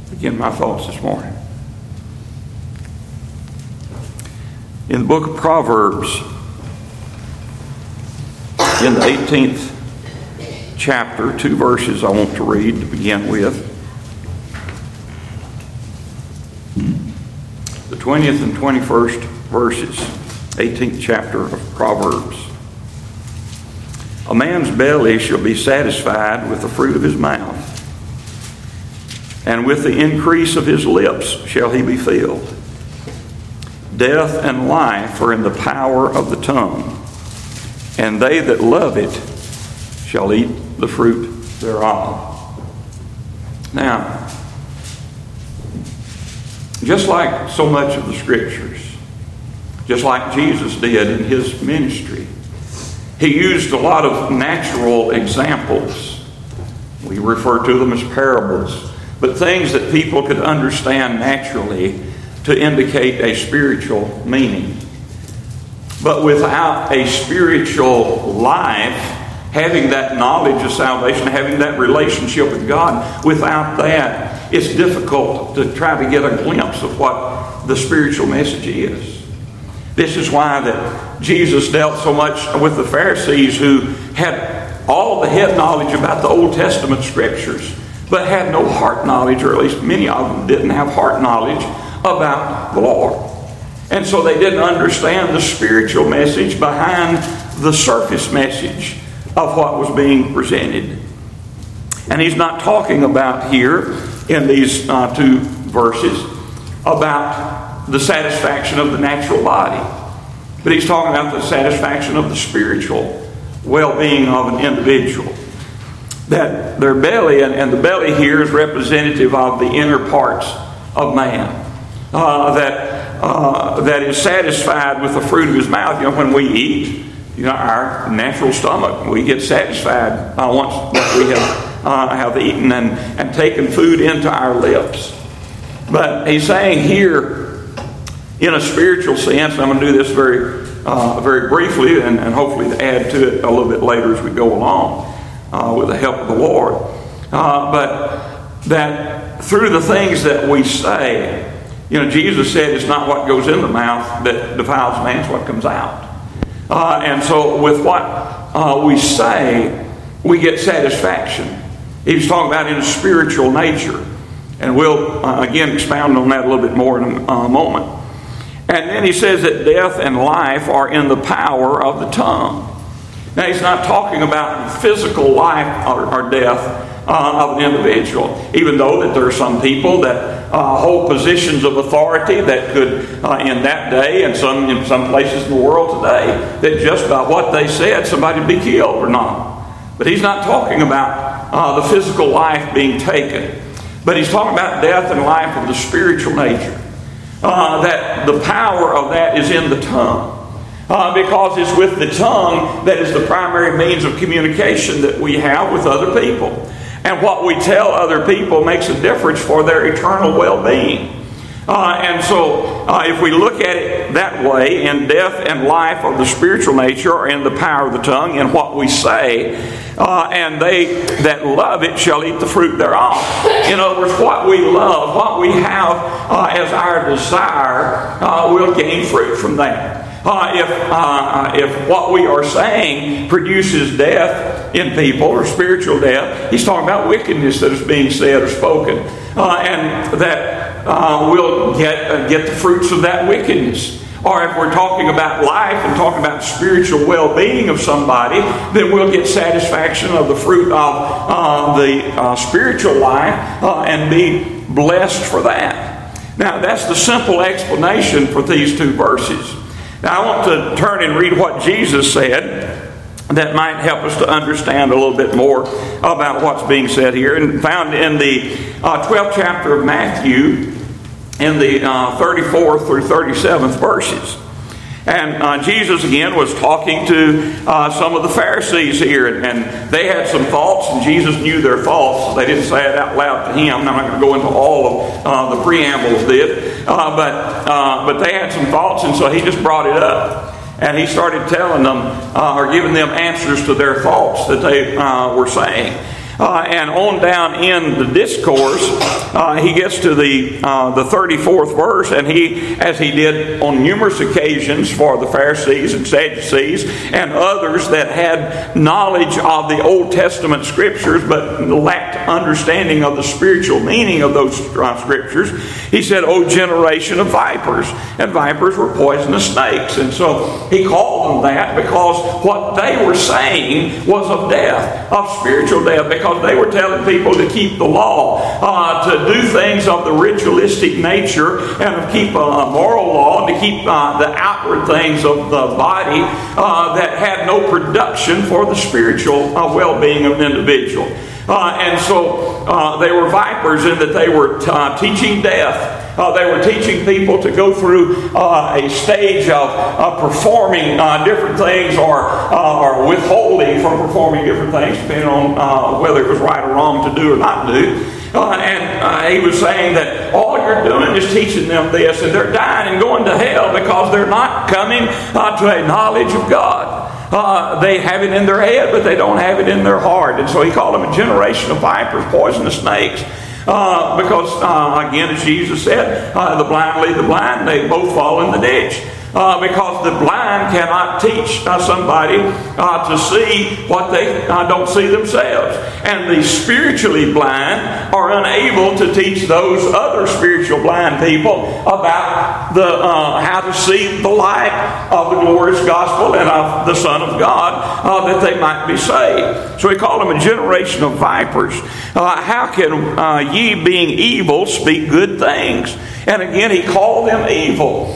begin my thoughts this morning. In the book of Proverbs, in the 18th chapter, 2 verses I want to read to begin with. The 20th and 21st verses, 18th chapter of Proverbs. A man's belly shall be satisfied with the fruit of his mouth, and with the increase of his lips shall he be filled. Death and life are in the power of the tongue, and they that love it shall eat the fruit thereof. Now, just like so much of the Scriptures, just like Jesus did in his ministry, he used a lot of natural examples. We refer to them as parables, but things that people could understand naturally to indicate a spiritual meaning. But without a spiritual life, having that knowledge of salvation, having that relationship with God, without that, it's difficult to try to get a glimpse of what the spiritual message is. This is why that Jesus dealt so much with the Pharisees, who had all the head knowledge about the Old Testament Scriptures, but had no heart knowledge, or at least many of them didn't have heart knowledge about the Lord. And so they didn't understand the spiritual message behind the surface message of what was being presented. And he's not talking about here in these 2 verses about the satisfaction of the natural body, but he's talking about the satisfaction of the spiritual well-being of an individual. That their belly, and the belly here is representative of the inner parts of man, that is satisfied with the fruit of his mouth. You know, when we eat, our natural stomach, we get satisfied once that we have eaten and taken food into our lips. But he's saying here, in a spiritual sense, and I'm going to do this very briefly, and hopefully to add to it a little bit later as we go along with the help of the Lord. But that through the things that we say, Jesus said it's not what goes in the mouth that defiles man, it's what comes out. And so with what we say, we get satisfaction. He's talking about in a spiritual nature. And we'll again expound on that a little bit more in a moment. And then he says that death and life are in the power of the tongue. Now he's not talking about physical life or death of an individual, even though that there are some people that hold positions of authority that could, in that day and in some places in the world today, that just by what they said somebody would be killed or not. But he's not talking about the physical life being taken, but he's talking about death and life of the spiritual nature. That the power of that is in the tongue. Because it's with the tongue that is the primary means of communication that we have with other people. And what we tell other people makes a difference for their eternal well-being. And so if we look at it that way, in death and life of the spiritual nature are in the power of the tongue, in what we say, and they that love it shall eat the fruit thereof. In other words, what we love, what we have as our desire, will gain fruit from that. If what we are saying produces death in people, or spiritual death, he's talking about wickedness that is being said or spoken, and that we'll get the fruits of that wickedness. Or if we're talking about life and talking about spiritual well-being of somebody, then we'll get satisfaction of the fruit of the spiritual life and be blessed for that. Now, that's the simple explanation for these 2 verses. Now, I want to turn and read what Jesus said that might help us to understand a little bit more about what's being said here. And found in the 12th chapter of Matthew, in the 34th through 37th verses. And Jesus again was talking to some of the Pharisees here, and they had some thoughts, and Jesus knew their thoughts. They didn't say it out loud to him. I'm not going to go into all of the preamble of this, but they had some thoughts, and so he just brought it up. And he started telling them, or giving them answers to their thoughts that they were saying. And on down in the discourse, he gets to the 34th verse, and he, as he did on numerous occasions for the Pharisees and Sadducees and others that had knowledge of the Old Testament scriptures but lacked understanding of the spiritual meaning of those scriptures, he said, "O generation of vipers." And vipers were poisonous snakes. And so he called them that because what they were saying was of death, of spiritual death, because they were telling people to keep the law, to do things of the ritualistic nature, and to keep a moral law, and to keep the outward things of the body that had no production for the spiritual well-being of an individual. And so they were vipers in that they were teaching death. They were teaching people to go through a stage of performing different things or withholding from performing different things, depending on whether it was right or wrong to do or not do. And he was saying that all you're doing is teaching them this, and they're dying and going to hell because they're not coming to a knowledge of God. They have it in their head, but they don't have it in their heart. And so he called them a generation of vipers, poisonous snakes. Because, again, as Jesus said, the blind lead the blind, they both fall in the ditch. Because the blind cannot teach somebody to see what they don't see themselves. And the spiritually blind are unable to teach those other spiritual blind people about how to see the light of the glorious gospel and of the Son of God, that they might be saved. So he called them a generation of vipers. How can ye, being evil, speak good things? And again, he called them evil.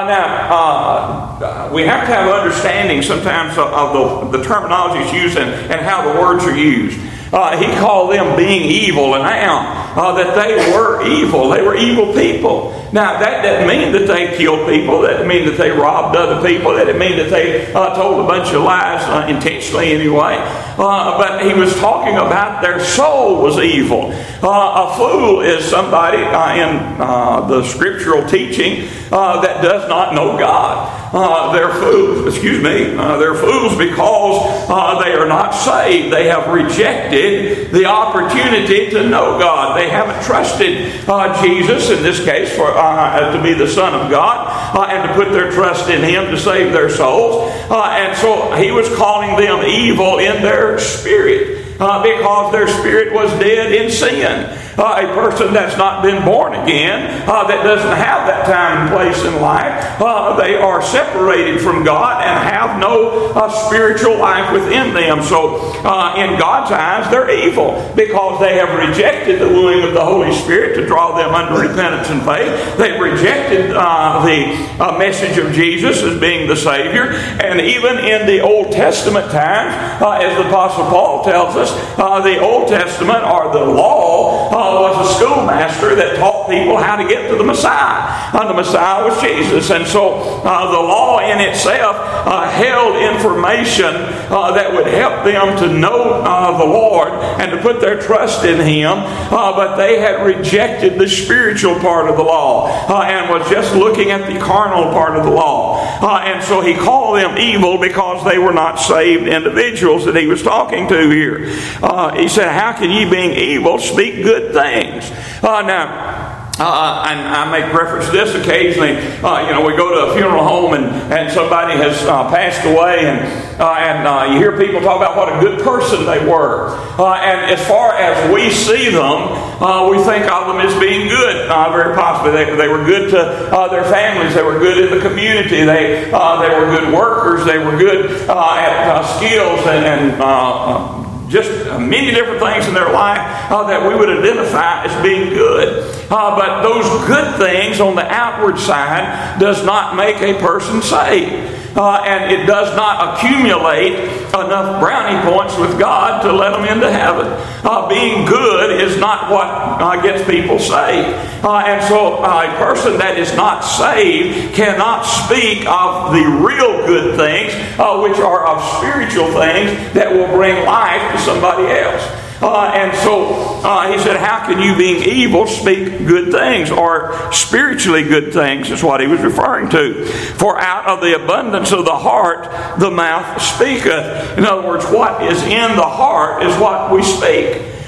Now, we have to have understanding sometimes of the terminology used and how the words are used. He called them being evil, and now that they were evil. They were evil people. Now, that doesn't mean that they killed people. That doesn't mean that they robbed other people. That doesn't mean that they told a bunch of lies, intentionally anyway. But he was talking about their soul was evil. A fool is somebody in the scriptural teaching that does not know God. They're fools. They're fools because they are not saved. They have rejected the opportunity to know God. They haven't trusted Jesus in this case to be the Son of God and to put their trust in Him to save their souls. And so he was calling them evil in their spirit because their spirit was dead in sin. A person that's not been born again, that doesn't have that time and place in life, they are separated from God and have no spiritual life within them. So in God's eyes, they're evil because they have rejected the wooing of the Holy Spirit to draw them unto repentance and faith. They've rejected the message of Jesus as being the Savior. And even in the Old Testament times, as the Apostle Paul tells us, the Old Testament or the law was a schoolmaster that taught people how to get to the Messiah. The Messiah was Jesus. And so the law in itself held information that would help them to know the Lord and to put their trust in Him. But they had rejected the spiritual part of the law and was just looking at the carnal part of the law. And so he called them evil because they were not saved individuals that he was talking to here. He said, how can ye, being evil, speak good things? And I make reference to this occasionally. We go to a funeral home and somebody has passed away, and you hear people talk about what a good person they were. And as far as we see them, we think of them as being good. Very possibly, they were good to their families. They were good in the community. They were good workers. They were good at skills and just many different things in their life that we would identify as being good. But those good things on the outward side does not make a person saved. And it does not accumulate enough brownie points with God to let them into heaven. Being good is not what gets people saved. And so a person that is not saved cannot speak of the real good things, which are of spiritual things that will bring life to somebody else. And so he said, how can you, being evil, speak good things? Or spiritually good things is what he was referring to. For out of the abundance of the heart, the mouth speaketh. In other words, what is in the heart is what we speak.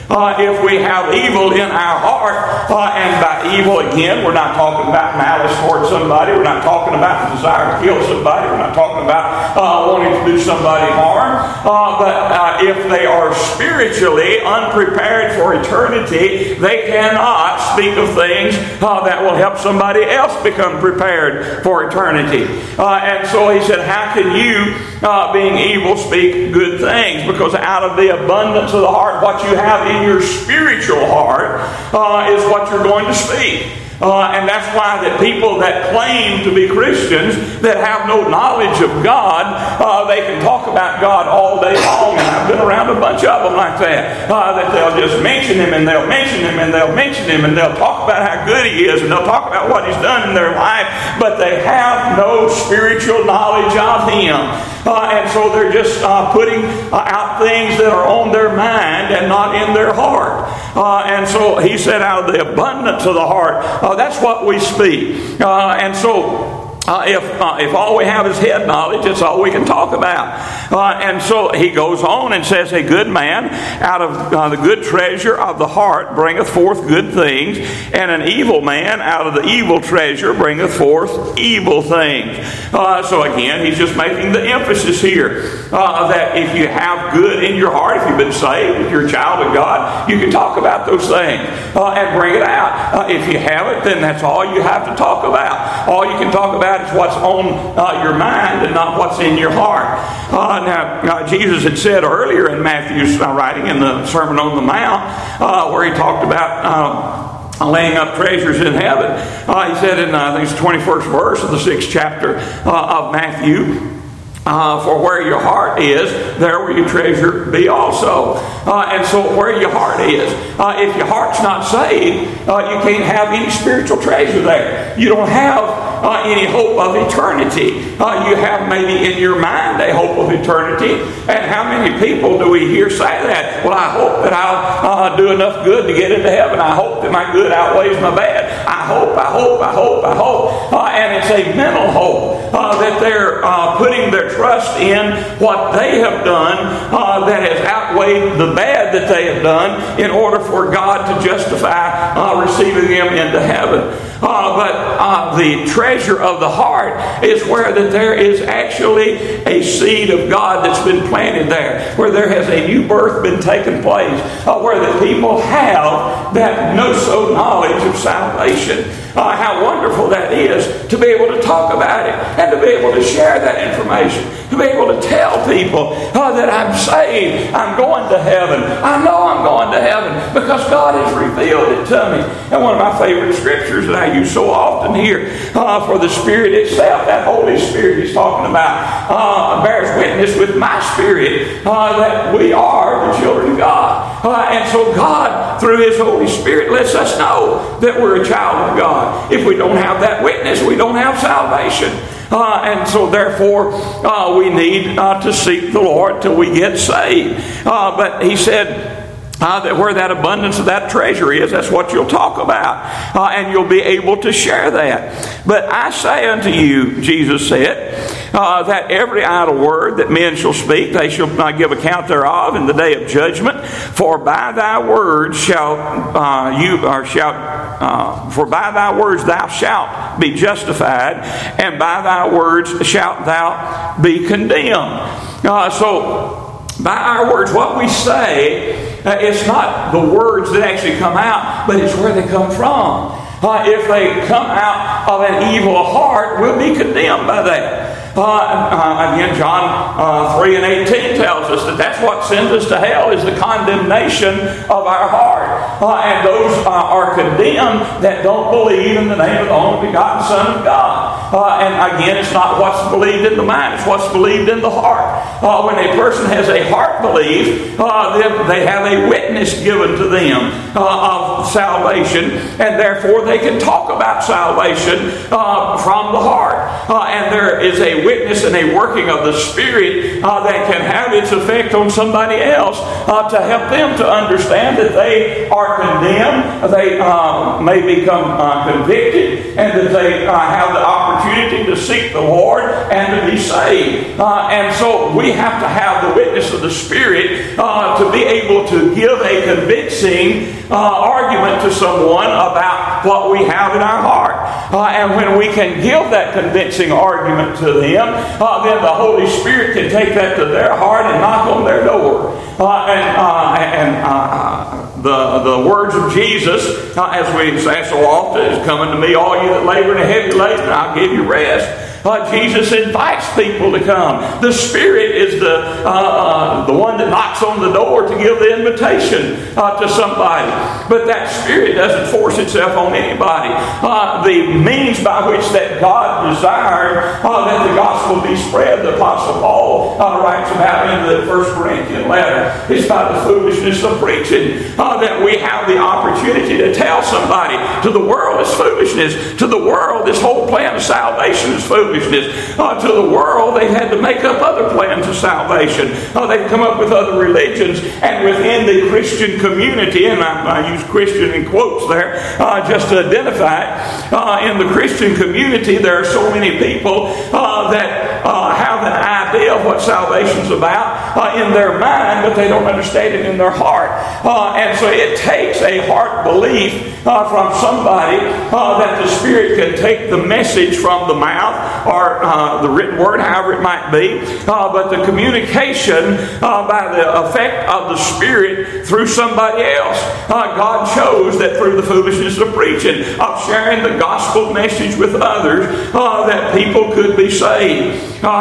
If we have evil in our heart, and by evil again, we're not talking about malice towards somebody, we're not talking about the desire to kill somebody, we're not talking about wanting to do somebody harm, but if they are spiritually unprepared for eternity, they cannot speak of things that will help somebody else become prepared for eternity. And so he said, how can you, being evil, speak good things? Because out of the abundance of the heart, what you have in your spiritual heart is what you're going to speak. And that's why that people that claim to be Christians that have no knowledge of God, they can talk about God all day long. And I've been around a bunch of them like that. That they'll just mention Him and they'll mention Him and they'll mention Him and they'll talk about how good He is and they'll talk about what He's done in their life, but they have no spiritual knowledge of Him. And so they're just putting out things that are on their mind and not in their heart. And so he said, out of the abundance of the heart, that's what we speak. And so if all we have is head knowledge, it's all we can talk about. And so he goes on and says, a good man out of the good treasure of the heart bringeth forth good things, and an evil man out of the evil treasure bringeth forth evil things. So again, he's just making the emphasis here that if you have good in your heart, if you've been saved, if you're a child of God, you can talk about those things and bring it out. If you haven't, then that's all you have to talk about. All you can talk about is what's on your mind and not what's in your heart. Now, Jesus had said earlier in Matthew's writing in the Sermon on the Mount, where he talked about laying up treasures in heaven. He said in, I think it's the 21st verse of the 6th chapter of Matthew, for where your heart is, there will your treasure be also. And so where your heart is, if your heart's not saved, you can't have any spiritual treasure there. You don't have any hope of eternity. You have maybe in your mind a hope of eternity. And how many people do we hear say that? Well, I hope that I'll do enough good to get into heaven. I hope that my good outweighs my bad. I hope. And it's a mental hope that they're putting their trust in what they have done that has outweighed the bad that they have done in order for God to justify receiving them into heaven. But the treasure of the heart is where that there is actually a seed of God that's been planted there, where there has a new birth been taken place, where the people have that know-so knowledge of salvation. How wonderful that is to be able to talk about it and to be able to share that information, to be able to tell people that I'm saved, I'm going to heaven, I know I'm going to heaven because God has revealed it to me. And one of my favorite scriptures that I use so often here, for the Spirit itself, that Holy Spirit he's talking about, bears witness with my spirit that we are the children of God. And so God, through His Holy Spirit, lets us know that we're a child of God. If we don't have that witness, we don't have salvation. And so therefore, we need to seek the Lord till we get saved. But he said, that where that abundance of that treasure is, that's what you'll talk about. And you'll be able to share that. But I say unto you, Jesus said, that every idle word that men shall speak, they shall not give account thereof in the day of judgment. For by thy words for by thy words thou shalt be justified, and by thy words shalt thou be condemned. So by our words, what we say, it's not the words that actually come out, but it's where they come from. If they come out of an evil heart, we'll be condemned by that. Again, John 3 and 18 tells us that that's what sends us to hell, is the condemnation of our heart. And those are condemned that don't believe in the name of the only begotten Son of God. And again, it's not what's believed in the mind, it's what's believed in the heart. When a person has a heart belief, then they have a witness given to them of salvation, and therefore they can talk about salvation from the heart. And there is a witness and a working of the Spirit that can have its effect on somebody else to help them to understand that they are condemned, they may become convicted, and that they have the opportunity opportunity to seek the Lord and to be saved. And so we have to have the witness of the Spirit to be able to give a convincing argument to someone about what we have in our heart. And when we can give that convincing argument to them, then the Holy Spirit can take that to their heart and knock on their door. The words of Jesus, as we say so often, is coming to me, all you that labor and are heavy laden, and I'll give you rest. Jesus invites people to come. The Spirit is the one that knocks on the door to give the invitation to somebody. But that Spirit doesn't force itself on anybody. The means by which that God desired that the gospel be spread, the Apostle Paul writes about in the 1 Corinthians letter, is by the foolishness of preaching. That we have the opportunity to tell somebody, to the world it's foolishness. To the world, this whole plan of salvation is foolishness. To the world, they've had to make up other plans of salvation. They've come up with other religions. And within the Christian community, and I use Christian in quotes there, just to identify it, in the Christian community, there are so many people that have an idea of what salvation's about in their mind, but they don't understand it in their heart. And so it takes a heart belief from somebody that the Spirit can take the message from the mouth or the written word, however it might be, but the communication by the effect of the Spirit through somebody else. God chose that through the foolishness of preaching, of sharing the gospel message with others, that people could be saved.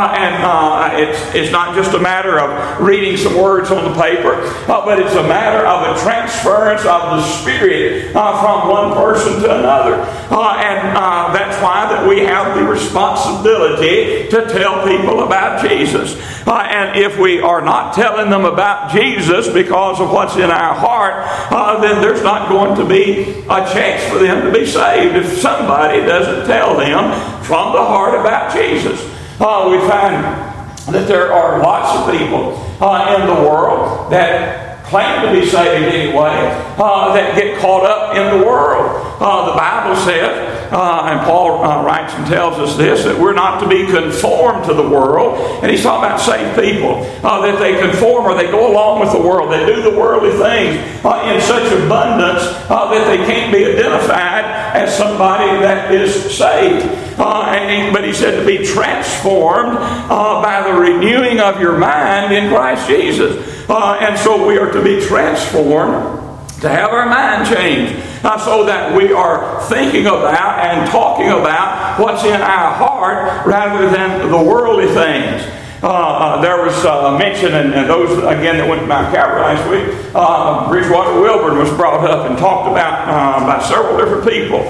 It's not just a matter of reading some words on the paper, but it's a matter of a transference of the Spirit from one person to another. And that's why that we have the responsibility to tell people about Jesus. And if we are not telling them about Jesus because of what's in our heart, then there's not going to be a chance for them to be saved if somebody doesn't tell them from the heart about Jesus. We find that there are lots of people in the world that claim to be saved anyway, that get caught up in the world. The Bible says, and Paul writes and tells us this, that we're not to be conformed to the world. And he's talking about saved people, that they conform or they go along with the world. They do the worldly things in such abundance that they can't be identified as somebody that is saved. But he said to be transformed by the renewing of your mind in Christ Jesus. And so we are to be transformed, to have our mind changed, so that we are thinking about and talking about what's in our heart rather than the worldly things. There was mention, and those again that went to Mount Calvary last week, Bridgewater Wilburn was brought up and talked about by several different people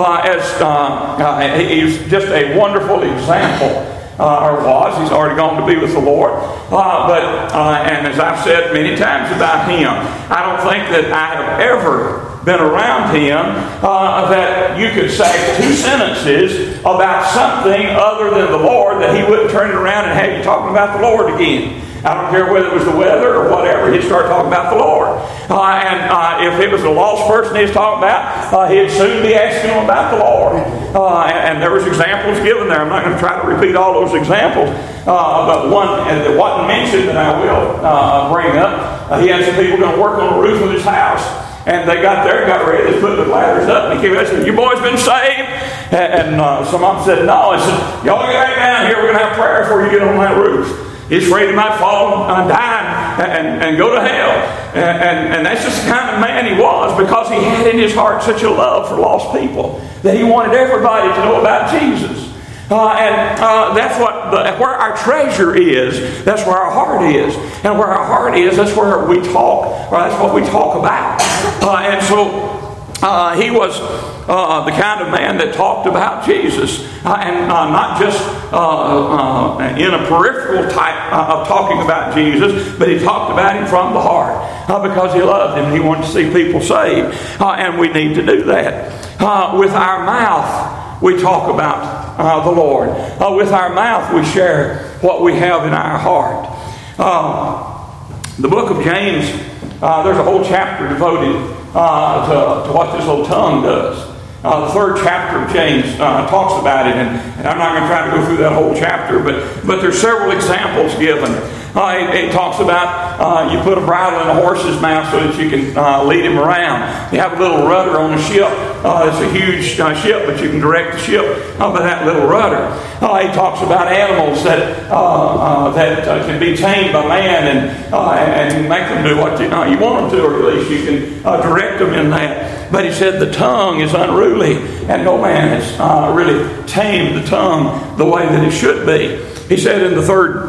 he's just a wonderful example. Or was. He's already gone to be with the Lord. And as I've said many times about him, I don't think that I have ever been around him that you could say two sentences about something other than the Lord that he wouldn't turn it around and have you talking about the Lord again. I don't care whether it was the weather or whatever, he'd start talking about the Lord. If it was a lost person he was talking about, he'd soon be asking him about the Lord. And there was examples given there. I'm not going to try to repeat all those examples. But one that wasn't mentioned that I will bring up, he had some people going to work on the roof of his house. And they got there and got ready to put the ladders up. And he came out and said, "You boys been saved?" And some of them said, "No." I said, "Y'all get right down here. We're going to have prayer before you get on that roof." He's afraid he might fall and die and go to hell. And that's just the kind of man he was, because he had in his heart such a love for lost people that he wanted everybody to know about Jesus. That's where our treasure is. That's where our heart is. And where our heart is, that's where we talk, or that's what we talk about. And so he was the kind of man that talked about Jesus, and not just in a peripheral type of talking about Jesus, but he talked about him from the heart, because he loved him and he wanted to see people saved. And we need to do that. With our mouth, we talk about the Lord. With our mouth, we share what we have in our heart. The book of James, there's a whole chapter devoted to what this little tongue does. The 3rd chapter of James talks about it, and I'm not going to try to go through that whole chapter, but there's several examples given. It talks about you put a bridle in a horse's mouth so that you can lead him around. You have a little rudder on a ship. It's a huge ship, but you can direct the ship by that little rudder. He talks about animals that can be tamed by man and make them do what you want them to, or at least you can direct them in that. But he said the tongue is unruly, and no man has really tamed the tongue the way that it should be. He said in the 3rd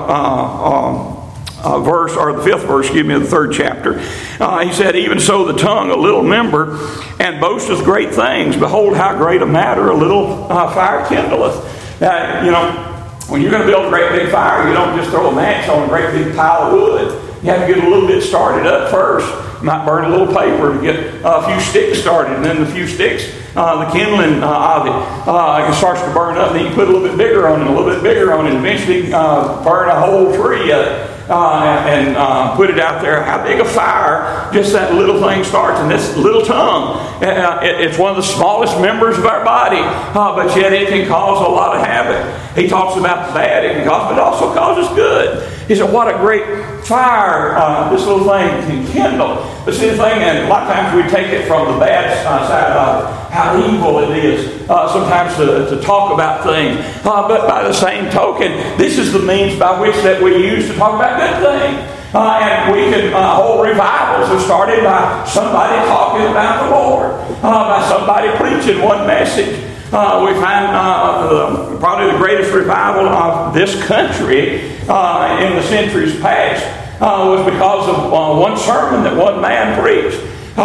verse, or the 5th verse, of the 3rd chapter, he said, even so the tongue, a little member, and boasteth great things. Behold, how great a matter a little fire kindleth. When you're going to build a great big fire, you don't just throw a match on a great big pile of wood. You have to get a little bit started up first. You might burn a little paper to get a few sticks started, and then the few sticks, the kindling of it starts to burn up. Then you put a little bit bigger on it, a little bit bigger on it, and eventually burn a whole tree and put it out there. How big a fire just that little thing starts, and this little tongue, it's one of the smallest members of our body, but yet it can cause a lot of havoc. He talks about the bad it can cause, but it also causes good. He said, what a great fire this little thing can kindle. But see the thing, and a lot of times we take it from the bad side of how evil it is sometimes to talk about things. But by the same token, this is the means by which that we use to talk about good things. And we can whole revivals are started by somebody talking about the Lord, by somebody preaching one message. We find probably the greatest revival of this country in the centuries past was because of one sermon that one man preached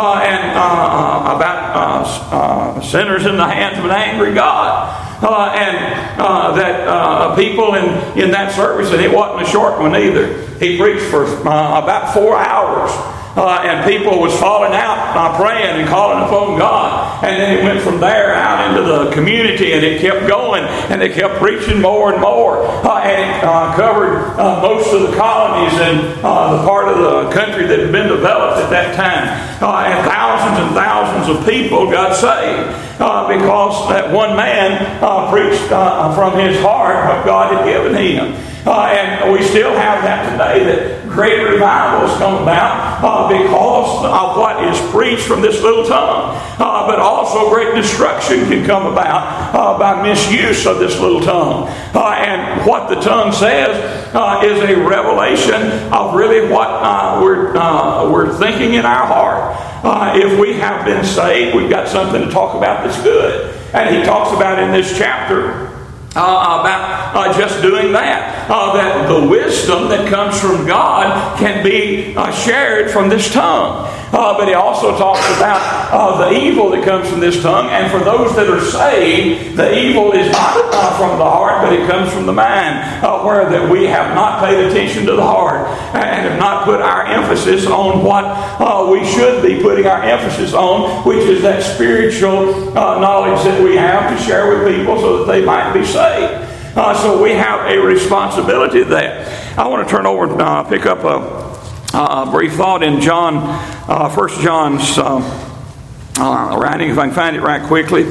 about sinners in the hands of an angry God. That people in that service, and it wasn't a short one either, he preached for about 4 hours. And people was falling out praying and calling upon God. And then it went from there out into the community, and it kept going, and they kept preaching more and more. And it covered most of the colonies and the part of the country that had been developed at that time. And thousands of people got saved because that one man preached from his heart what God had given him. And we still have that today, that great revivals come about because of what is preached from this little tongue. But also great destruction can come about by misuse of this little tongue. And what the tongue says is a revelation of really what we're thinking in our heart. If we have been saved, we've got something to talk about that's good. And he talks about in this chapter about just doing that. That the wisdom that comes from God can be shared from this tongue. But he also talks about the evil that comes from this tongue. And for those that are saved, the evil is not from the heart, but it comes from the mind, where that we have not paid attention to the heart and have not put our emphasis on what we should be putting our emphasis on, which is that spiritual knowledge that we have to share with people so that they might be saved. So we have a responsibility there. I want to turn over and pick up a brief thought in John, 1 John's writing, if I can find it right quickly.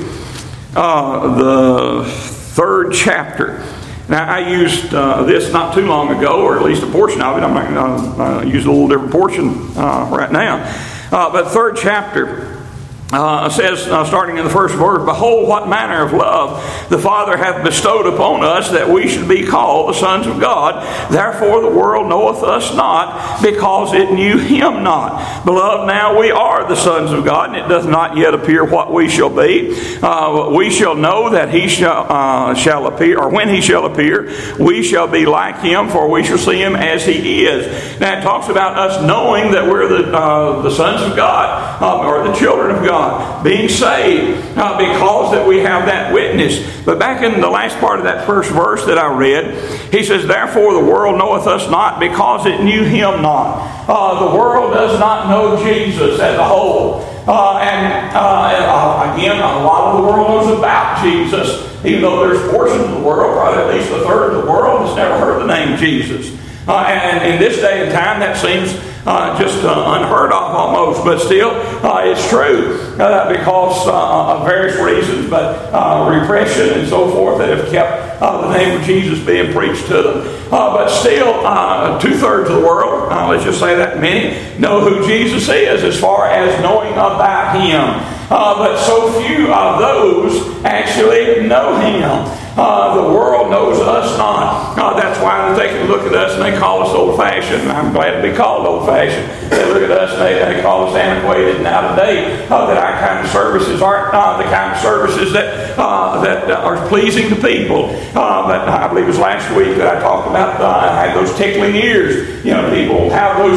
The 3rd chapter. Now, I used this not too long ago, or at least a portion of it. I'm not going to use a little different portion right now. But 3rd chapter. Says, starting in the 1st verse, behold, what manner of love the Father hath bestowed upon us, that we should be called the sons of God. Therefore the world knoweth us not, because it knew him not. Beloved, now we are the sons of God, and it doth not yet appear what we shall be. We shall know that he shall appear, or when he shall appear, we shall be like him, for we shall see him as he is. Now it talks about us knowing that we're the sons of God, or the children of God. Being saved because that we have that witness. But back in the last part of that first verse that I read, he says, therefore the world knoweth us not, because it knew him not. The world does not know Jesus as a whole. Again, a lot of the world knows about Jesus, even though there's portions of the world, probably at least a third of the world, has never heard the name Jesus. And in this day and time, that seems just unheard of almost, but still it's true because of various reasons, but repression and so forth that have kept the name of Jesus being preached to them. But still, 2/3 of the world, let's just say that many, know who Jesus is as far as knowing about Him. But so few of those actually know Him. The world knows us not. That's why they can look at us and they call us old-fashioned. I'm glad to be called old-fashioned. They look at us and they call us antiquated and out of date. That our kind of services aren't the kind of services that are pleasing to people. But I believe it was last week that I talked about I had those tickling ears. People have those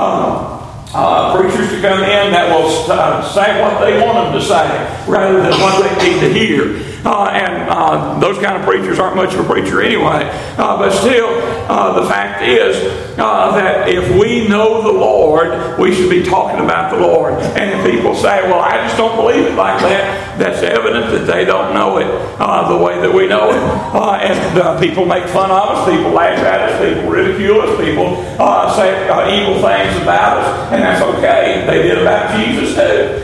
preachers to come in that will say what they want them to say rather than what they need to hear. And those kind of preachers aren't much of a preacher anyway. But still, the fact is that if we know the Lord, we should be talking about the Lord. And if people say, well, I just don't believe it like that, that's evident that they don't know it the way that we know it. And people make fun of us, people laugh at us, people ridicule us, people say evil things about us, and that's okay. They did about Jesus too.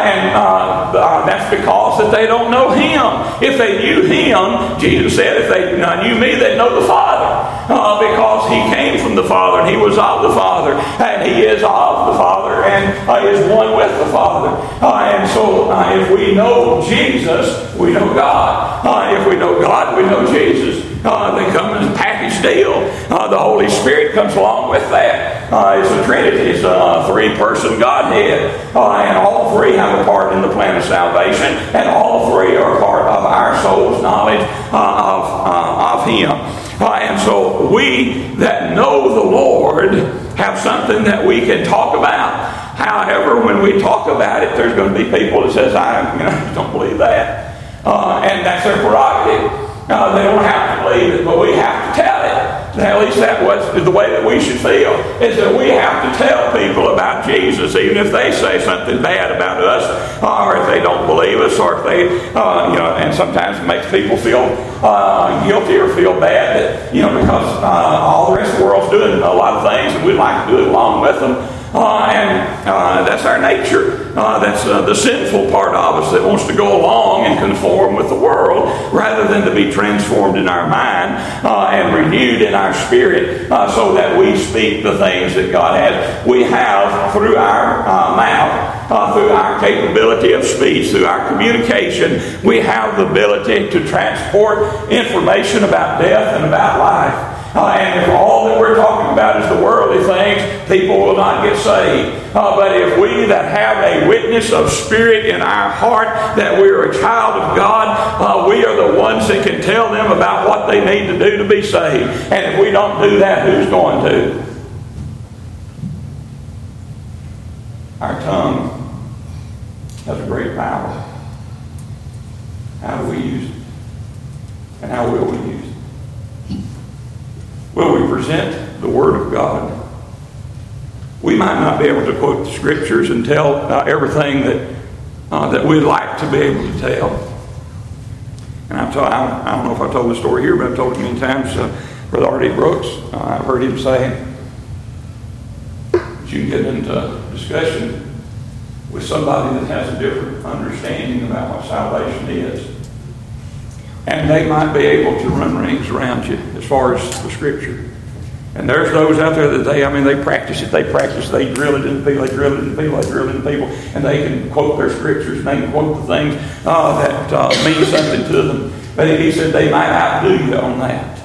That's because that they don't know Him. If they knew Him, Jesus said, if they knew me, they'd know the Father. Because He came from the Father, and He was of the Father, and He is of the Father, and is one with the Father. And so if we know Jesus, we know God. If we know God, we know Jesus. They come in a package deal. The Holy Spirit comes along with that. It's a Trinity. It's a three-person Godhead. And all three have a part in the plan of salvation. And all three are part of our soul's knowledge of Him. And so we that know the Lord have something that we can talk about. However, when we talk about it, there's going to be people that says, I don't believe that. And that's their prerogative. They don't have to believe it, but we have to tell it. At least that was the way that we should feel, is that we have to tell people about Jesus, even if they say something bad about us, or if they don't believe us, or if they, and sometimes it makes people feel guilty or feel bad that, because all the rest of the world's doing a lot of things, and we'd like to do it along with them. That's our nature. That's the sinful part of us that wants to go along and conform with the world rather than to be transformed in our mind and renewed in our spirit so that we speak the things that God has. We have through our mouth, through our capability of speech, through our communication, we have the ability to transport information about death and about life. And if all that we're talking about is the worldly things, people will not get saved. But if we that have a witness of spirit in our heart that we are a child of God, we are the ones that can tell them about what they need to do to be saved. And if we don't do that, who's going to? Our tongue has a great power. How do we use it? And how will we use it? Will we present the Word of God? We might not be able to quote the Scriptures and tell everything that we'd like to be able to tell. And I don't know if I told the story here, but I've told it many times. Brother R.D. Brooks, I've heard him say that you can get into discussion with somebody that has a different understanding about what salvation is. And they might be able to run rings around you as far as the Scripture. And there's those out there that they practice it. They drill it into people, and they can quote their Scriptures, and they can quote the things that mean something to them. But he said they might outdo you on that.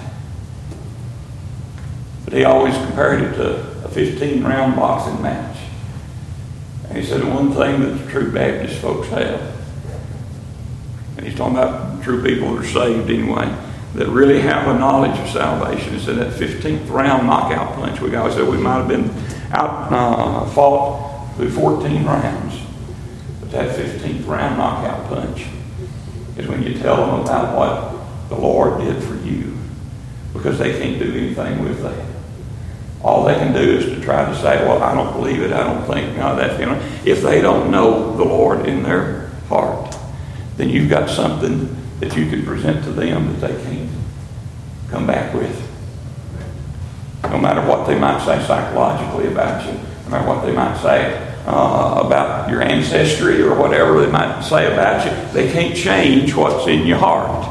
But he always compared it to a 15-round boxing match. And he said the one thing that the true Baptist folks have, and he's talking about true people that are saved anyway, that really have a knowledge of salvation. He said that 15th round knockout punch. We always said we might have been fought through 14 rounds. But that 15th round knockout punch is when you tell them about what the Lord did for you, because they can't do anything with that. All they can do is to try to say, well, I don't believe it, I don't think, if they don't know the Lord in their heart, then you've got something that you can present to them that they can't come back with. No matter what they might say psychologically about you, no matter what they might say about your ancestry or whatever they might say about you, they can't change what's in your heart.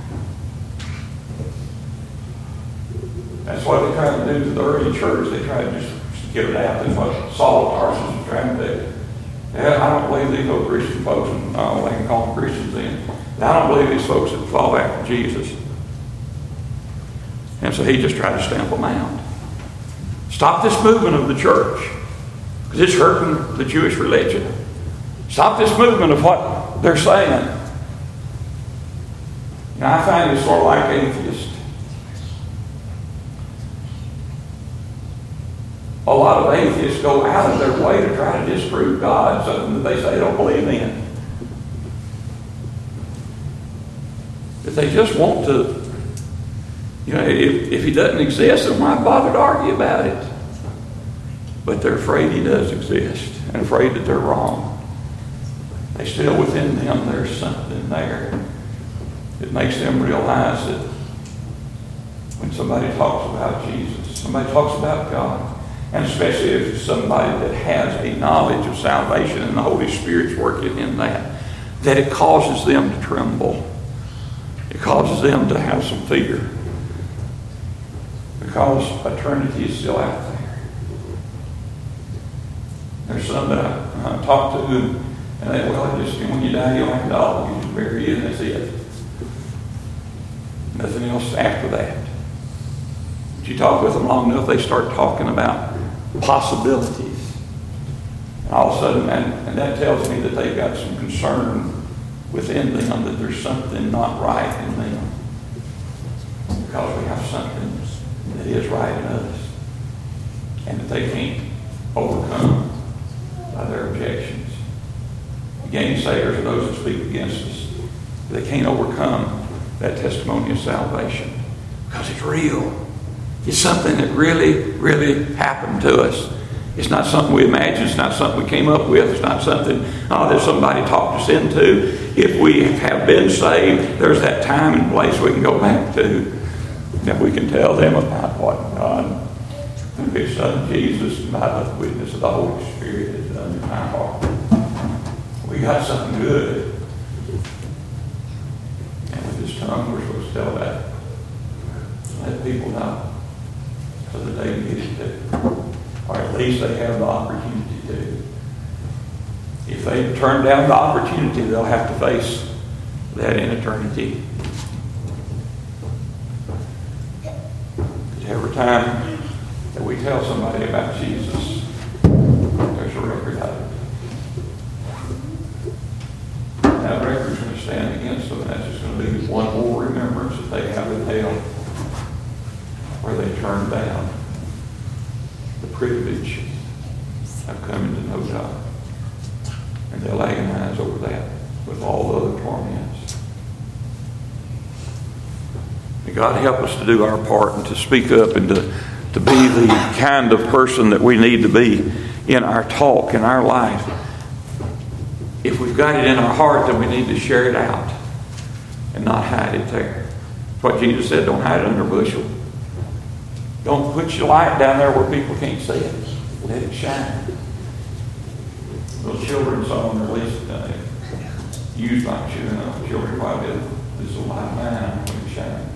That's what they tried to do to the early church. They tried to just get it out. That's what Saul of Tarsus was trying to do. Yeah, I don't believe these old Christian folks, and they can call them Christians then. I don't believe these folks that fall back to Jesus. And so he just tried to stamp them out. Stop this movement of the church, because it's hurting the Jewish religion. Stop this movement of what they're saying. Now, I find it sort of like atheists. A lot of atheists go out of their way to try to disprove God, something that they say they don't believe in. If they just want to, if he doesn't exist, then why bother to argue about it? But they're afraid he does exist and afraid that they're wrong. They still within them, there's something there that makes them realize that when somebody talks about Jesus, somebody talks about God, and especially if it's somebody that has a knowledge of salvation and the Holy Spirit's working in that it causes them to tremble. It causes them to have some fear. Because eternity is still out there. There's some that I talk to, and they, when you die, you don't have a dog. You just bury it, and that's it. Nothing else after that. But you talk with them long enough, they start talking about possibilities. And all of a sudden, and that tells me that they've got some concern within them, that there's something not right in them. Because we have something that is right in us. And that they can't overcome by their objections. The gainsayers are those that speak against us. They can't overcome that testimony of salvation. Because it's real. It's something that really, really happened to us. It's not something we imagined. It's not something we came up with. It's not something that somebody talked us into. If we have been saved, there's that time and place we can go back to that we can tell them about what God, through His Son Jesus, and by the witness of the Holy Spirit, has done in my heart. We got something good. And with His tongue, we're supposed to tell that. Let people know. So that they can get it too. Or at least they have the opportunity to. If they turn down the opportunity, they'll have to face that in eternity. Every time that we tell somebody about Jesus, there's a record of it. That record's going to stand against them, and that's just going to be one more remembrance that they have in hell, where they turn down the privilege of coming to know God. And they'll agonize over that with all the other torments. May God help us to do our part and to speak up and to be the kind of person that we need to be in our talk, in our life. If we've got it in our heart, then we need to share it out and not hide it there. That's what Jesus said, don't hide it under a bushel. Don't put your light down there where people can't see it. Let it shine. Little children's song released, used like children probably did. This will light mine when it shines.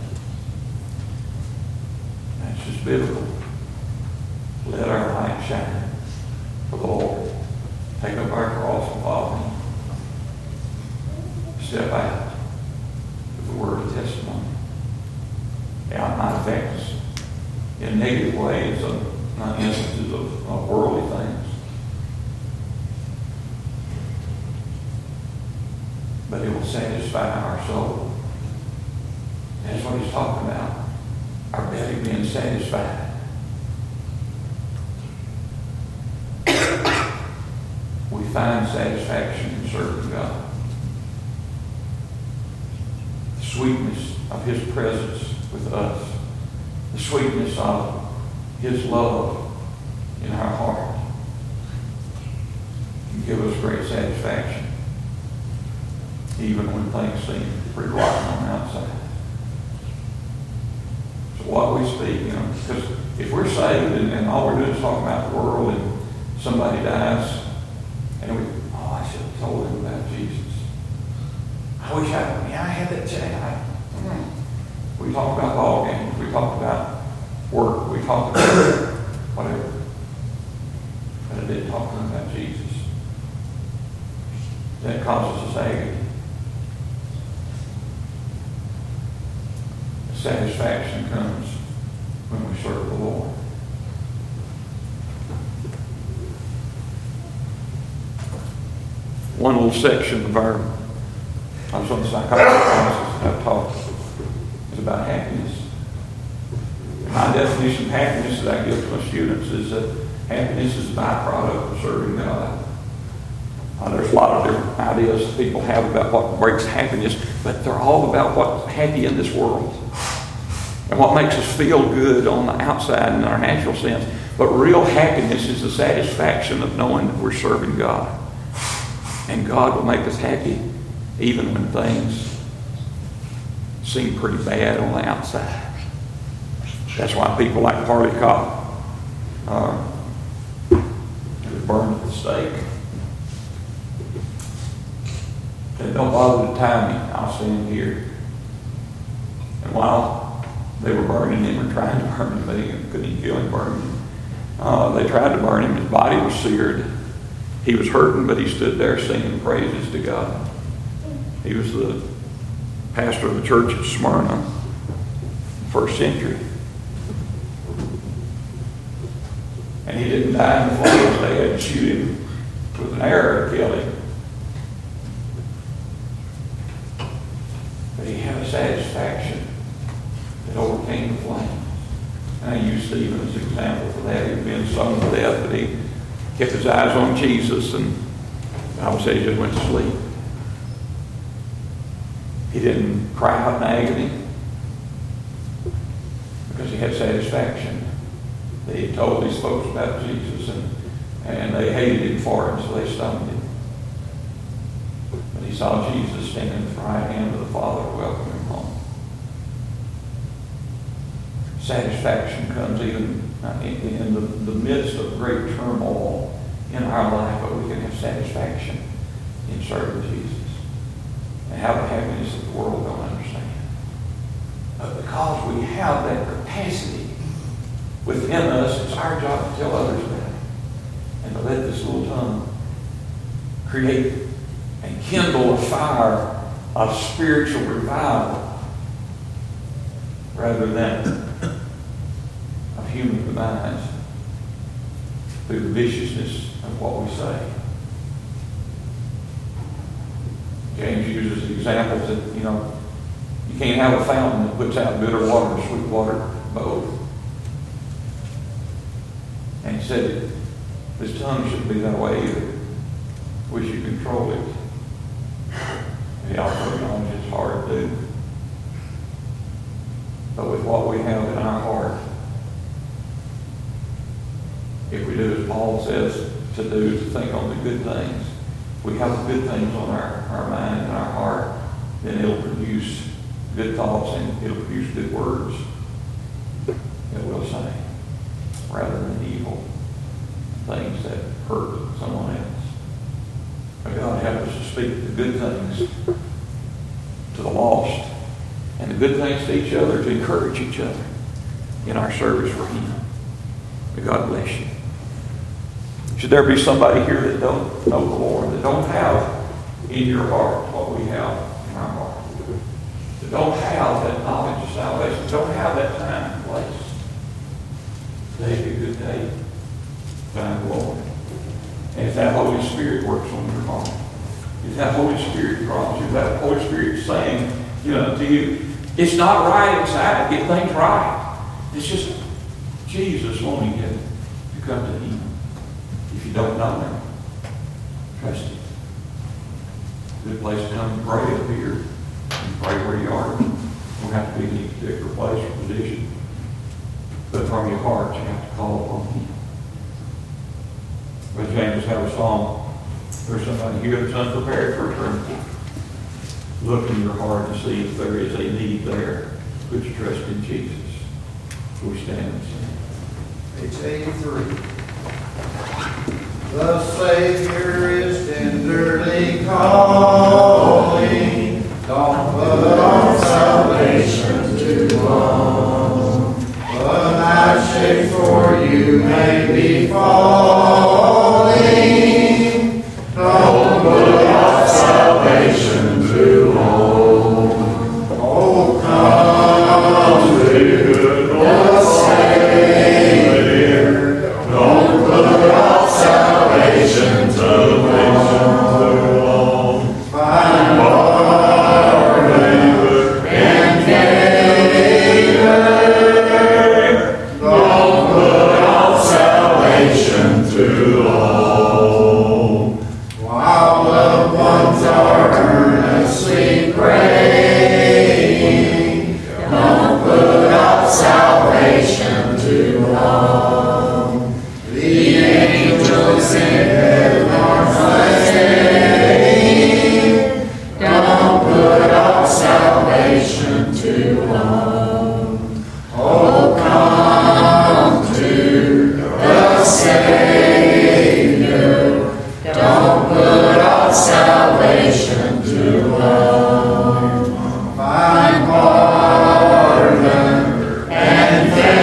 That's just biblical. Let our light shine for the Lord. Take up our cross and follow Him. Step out with the word of testimony. Yeah, it might affect us in negative ways, not instances of worldly things. But it will satisfy our soul. That's what He's talking about. Our belly being satisfied. We find satisfaction in serving God. The sweetness of His presence with us. The sweetness of His love in our heart can give us great satisfaction, even when things seem pretty rotten on the outside. So what we speak, because if we're saved and all we're doing is talking about the world somebody dies, and I should have told him about Jesus. I wish I had that chat. We talked about ball games. We talked about work. We talked about whatever. But I didn't talk to him about Jesus. That causes us agony. Satisfaction comes when we serve the Lord. One little section of I was on the psychology classes that I've taught is about happiness. My definition of happiness that I give to my students is that happiness is a byproduct of serving God. There's a lot of different ideas that people have about what breaks happiness, but they're all about what's happy in this world and what makes us feel good on the outside in our natural sense. But real happiness is the satisfaction of knowing that we're serving God. And God will make us happy even when things seem pretty bad on the outside. That's why people like Parley Cobb was burned at the stake. Said, don't bother to tie me, I'll stand here. And while they were burning him or trying to burn him, they couldn't even kill him, burn him. They tried to burn him, his body was seared. He was hurting, but he stood there singing praises to God. He was the pastor of the church at Smyrna, first century. And he didn't die in the flames. They had to shoot him with an arrow to kill him. But he had a satisfaction that overcame the flames. And I use Stephen as an example for that. He had been stoned to death, but he kept his eyes on Jesus, and the Bible says he just went to sleep. He didn't cry out in agony because he had satisfaction that he told these folks about Jesus, and they hated him for it, so they stoned him. But he saw Jesus standing at the right hand of the Father to welcome him home. Satisfaction comes even in the midst of great turmoil in our life, but we can have satisfaction in serving Jesus and have a happiness that the world don't understand. But because we have that capacity within us, it's our job to tell others about it and to let this little tongue create and kindle a fire of spiritual revival rather than of human demise through the viciousness of what we say. James uses examples that, you can't have a fountain that puts out bitter water or sweet water both. And he said, this tongue shouldn't be that way either. We should control it. He also acknowledges it's hard to do. But with what we have in our heart, if we do as Paul says to do, to think on the good things, we have the good things on our mind and our heart, then it'll produce good thoughts and it'll produce good words that we'll say, rather than evil things that hurt someone else. But God help us to speak the good things to the lost and the good things to each other, to encourage each other in our service for Him. May God bless you. Should there be somebody here that don't know the Lord, that don't have in your heart what we have in our heart, that don't have that knowledge of salvation, don't have that time and place, today be a good day to find the Lord. And if that Holy Spirit works on your heart, if that Holy Spirit draws you, if that Holy Spirit is saying, to you, it's not right inside, get things right. It's just Jesus wanting you to come to Him. If you don't know Him, trust Him. Good place to come and pray up here and pray where you are. You don't have to be in any particular place or position. But from your heart, you have to call upon Him. Brother James have a song. There's somebody here that's unprepared for eternity. Look in your heart to see if there is a need there. Put your trust in Jesus. We stand and sing. Page 83. The Savior is tenderly calling. Don't put on salvation too long. The night shade for you may be falling. Don't put off salvation too long. Oh, come to the Savior. Don't put off salvation too long. Find pardon and favor. Don't put off salvation too long. While loved ones are earnestly praying, don't put off salvation too long. The angels in heaven are saying, don't put off salvation too long. Oh, come to the Savior. Don't put off salvation too long. Find pardon and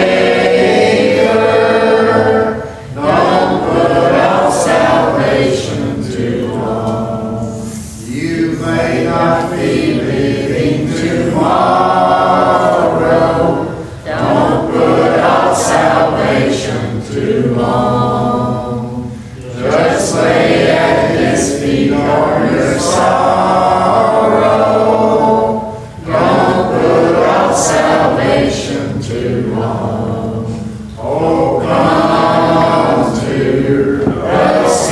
favor. Don't put off salvation too long. You may not be living tomorrow. Don't put off salvation too long. Just lay at His feet all your sorrow. Don't put off salvation too long. Oh, come to the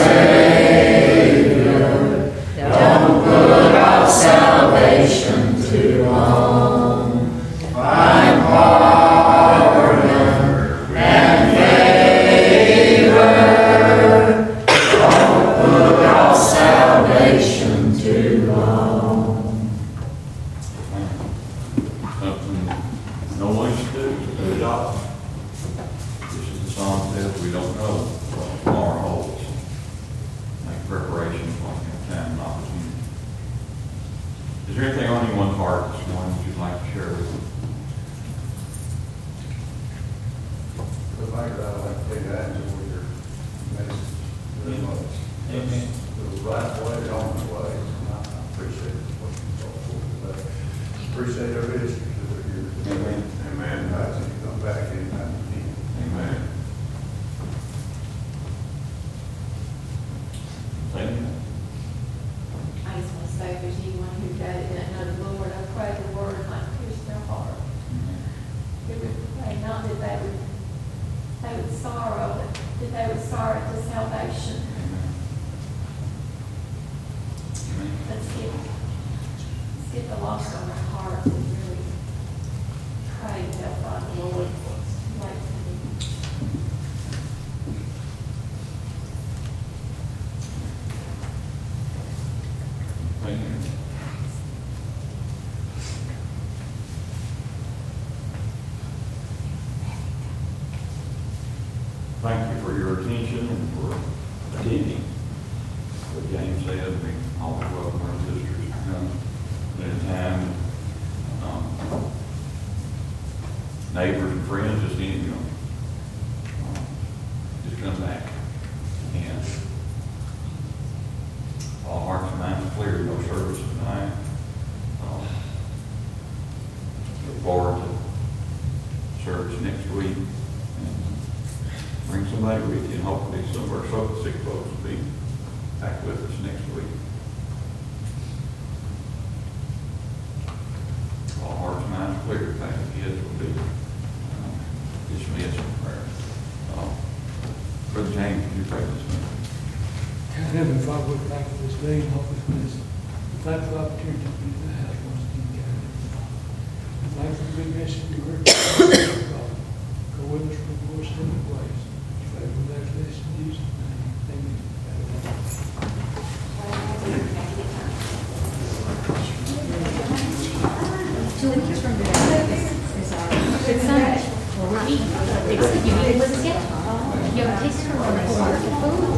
Savior. Don't put off salvation too long. Find pardon and favor. Don't put off salvation too long. Something no one should do is put it off. This is the song says we don't know what tomorrow holds. Make preparations when we have time and opportunity. Is there anything on anyone's heart this morning that you'd like to share with them? The fact that I'd like to take that into your message very much. Amen. It was right way, on the way. And I appreciate what you talked for today. Appreciate our visitors that are here. Amen. Amen. I think you come back anytime you can. Amen. Amen. I just want to say, if there's anyone who got it, that know the Lord, I pray the word might pierce their heart. It would pray not that they would sorrow, but that they would sorrow to salvation. Let's get the lost on our hearts and really pray to help find the Lord. Like Amen. Thank you for your attention and for attending. What James said, we always welcome our visitors to come at a time. Neighbors and friends, just any of them. Just come back. And all hearts and minds clear, no service tonight. Look forward to service next week. And bring somebody with you, and hopefully some of our sick folks will be back with us next week. All hearts and minds clear. Thank you, kids will be dismissed in prayer. Brother James, would you pray this morning? Heavenly Father, we thank you for this day and hope this blessing. We thank you for the opportunity to be in the house once again, God. We thank you for the good message you heard. God, go with us from the voice in the place. Favor with that blessing in Jesus' name. Amen. Children's from the is our good Sunday. Well, we're eating. Except you eat with us yet. You have a taste for food.